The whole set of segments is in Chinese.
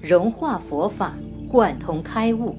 融化佛法，贯通开悟。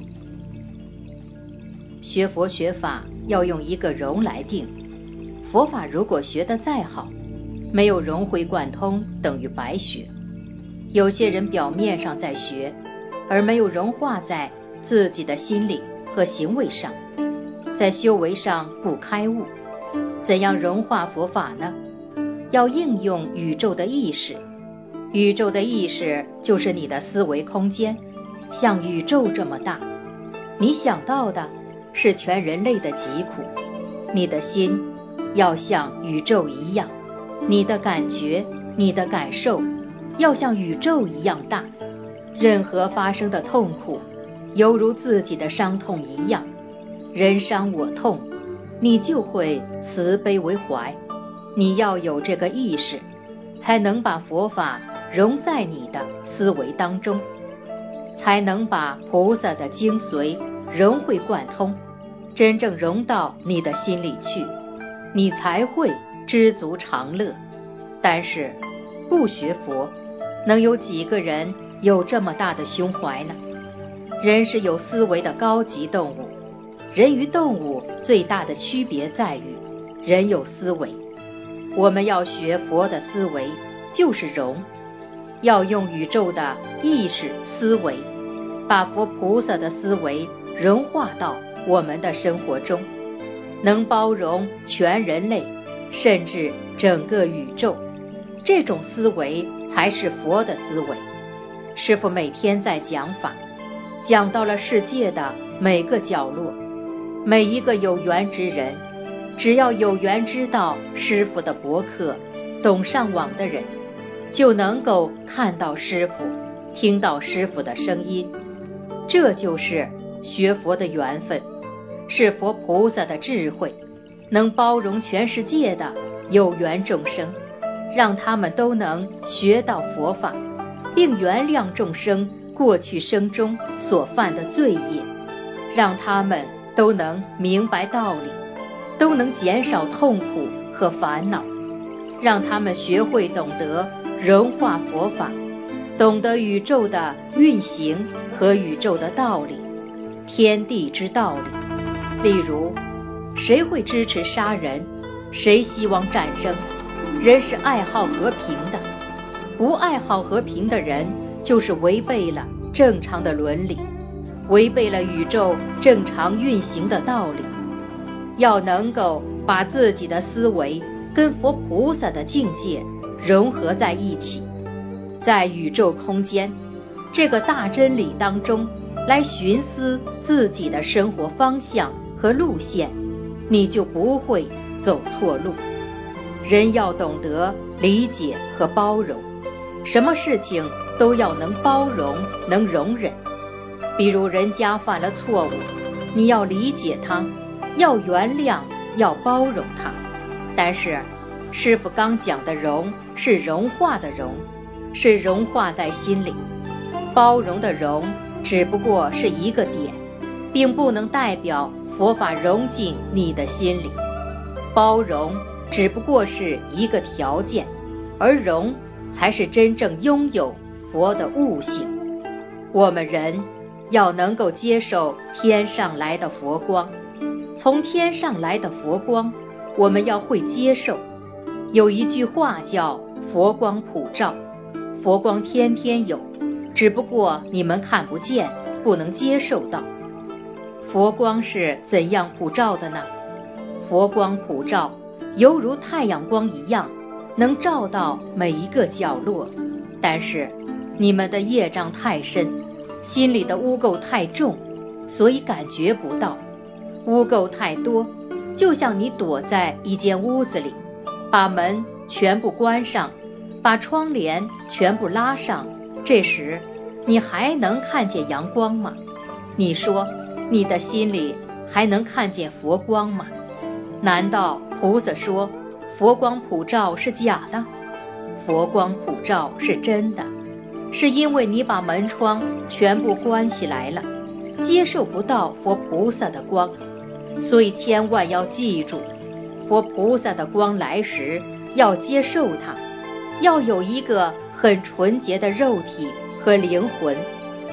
学佛学法要用一个融来定，佛法如果学得再好，没有融会贯通等于白学。有些人表面上在学，而没有融化在自己的心理和行为上，在修为上不开悟。怎样融化佛法呢？要应用宇宙的意识。宇宙的意识就是你的思维空间，像宇宙这么大，你想到的是全人类的疾苦。你的心要像宇宙一样，你的感觉，你的感受要像宇宙一样大。任何发生的痛苦犹如自己的伤痛一样，人伤我痛，你就会慈悲为怀。你要有这个意识，才能把佛法融在你的思维当中，才能把菩萨的精髓融会贯通，真正融到你的心里去，你才会知足常乐。但是不学佛，能有几个人有这么大的胸怀呢？人是有思维的高级动物，人与动物最大的区别在于人有思维。我们要学佛的思维，就是融，要用宇宙的意识思维，把佛菩萨的思维融化到我们的生活中，能包容全人类，甚至整个宇宙。这种思维才是佛的思维。师父每天在讲法，讲到了世界的每个角落，每一个有缘之人，只要有缘知道师父的博客，懂上网的人，就能够看到师父，听到师父的声音。这就是学佛的缘分，是佛菩萨的智慧，能包容全世界的有缘众生，让他们都能学到佛法，并原谅众生过去生中所犯的罪业，让他们都能明白道理，都能减少痛苦和烦恼，让他们学会懂得融化佛法，懂得宇宙的运行和宇宙的道理，天地之道理。例如，谁会支持杀人？谁希望战争？人是爱好和平的，不爱好和平的人就是违背了正常的伦理，违背了宇宙正常运行的道理。要能够把自己的思维跟佛菩萨的境界融合在一起，在宇宙空间这个大真理当中来寻思自己的生活方向和路线，你就不会走错路。人要懂得理解和包容，什么事情都要能包容，能容忍。比如人家犯了错误，你要理解他，要原谅，要包容他。但是师父刚讲的融是融化的融，是融化在心里。包容的容只不过是一个点，并不能代表佛法融进你的心里。包容只不过是一个条件，而容才是真正拥有佛的悟性。我们人要能够接受天上来的佛光，从天上来的佛光，我们要会接受。有一句话叫佛光普照，佛光天天有，只不过你们看不见，不能接受到。佛光是怎样普照的呢？佛光普照犹如太阳光一样，能照到每一个角落。但是你们的业障太深，心里的污垢太重，所以感觉不到。污垢太多，就像你躲在一间屋子里，把门全部关上，把窗帘全部拉上，这时你还能看见阳光吗？你说你的心里还能看见佛光吗？难道菩萨说佛光普照是假的？佛光普照是真的，是因为你把门窗全部关起来了，接受不到佛菩萨的光。所以千万要记住，佛菩萨的光来时要接受它，要有一个很纯洁的肉体和灵魂，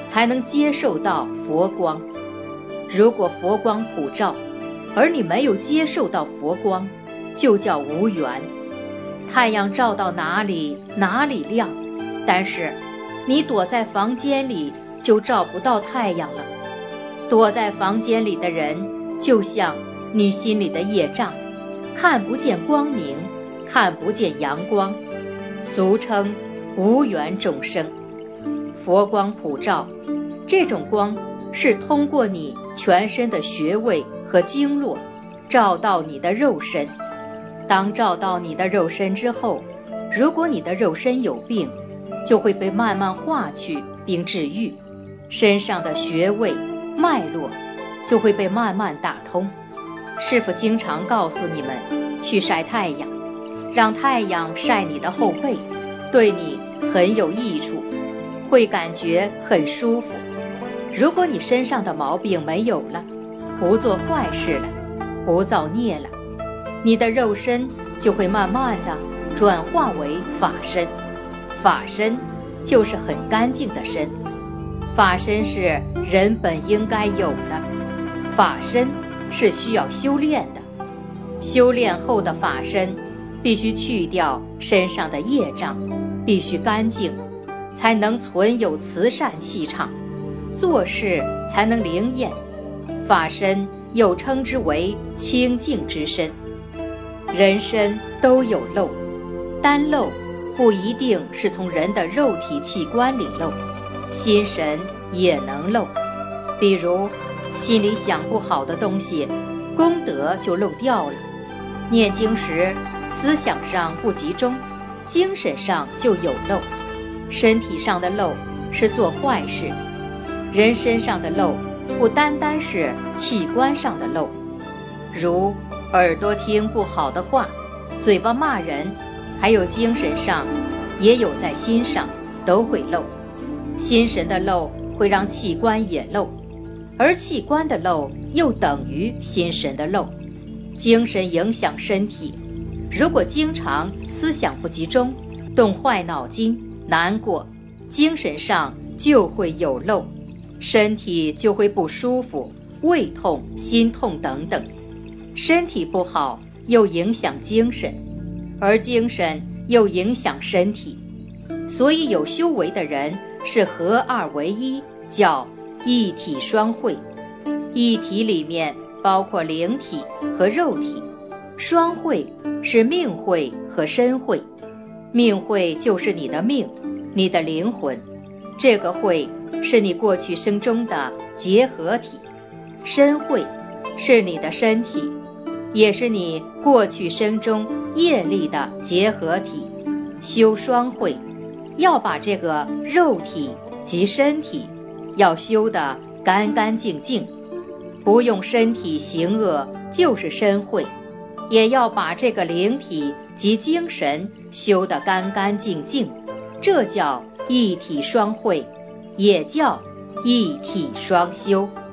才能接受到佛光。如果佛光普照，而你没有接受到佛光，就叫无缘。太阳照到哪里，哪里亮，但是你躲在房间里就照不到太阳了。躲在房间里的人，就像你心里的业障，看不见光明，看不见阳光，俗称无缘众生。佛光普照，这种光是通过你全身的穴位和经络照到你的肉身。当照到你的肉身之后，如果你的肉身有病，就会被慢慢化去并治愈，身上的穴位脉络就会被慢慢打通。师父经常告诉你们去晒太阳，让太阳晒你的后背，对你很有益处，会感觉很舒服。如果你身上的毛病没有了，不做坏事了，不造孽了，你的肉身就会慢慢的转化为法身。法身就是很干净的身，法身是人本应该有的，法身是需要修炼的。修炼后的法身必须去掉身上的业障，必须干净，才能存有慈善气场，做事才能灵验。法身又称之为清净之身。人身都有漏，单漏不一定是从人的肉体器官里漏，心神也能漏。比如心里想不好的东西，功德就漏掉了。念经时思想上不集中，精神上就有漏。身体上的漏是做坏事，人身上的漏不单单是器官上的漏，如耳朵听不好的话，嘴巴骂人，还有精神上也有在心上都会漏。心神的漏会让器官也漏，而器官的漏又等于心神的漏。精神影响身体，如果经常思想不集中，动坏脑筋，难过，精神上就会有漏，身体就会不舒服，胃痛、心痛等等。身体不好又影响精神，而精神又影响身体，所以有修为的人是合二为一，叫一体双会。一体里面包括灵体和肉体，双会是命会和身会。命会就是你的命，你的灵魂，这个会是你过去生中的结合体。身会是你的身体，也是你过去生中业力的结合体。修双会，要把这个肉体及身体要修得干干净净，不用身体行恶就是身会，也要把这个灵体及精神修得干干净净，这叫一体双会，也叫一体双修。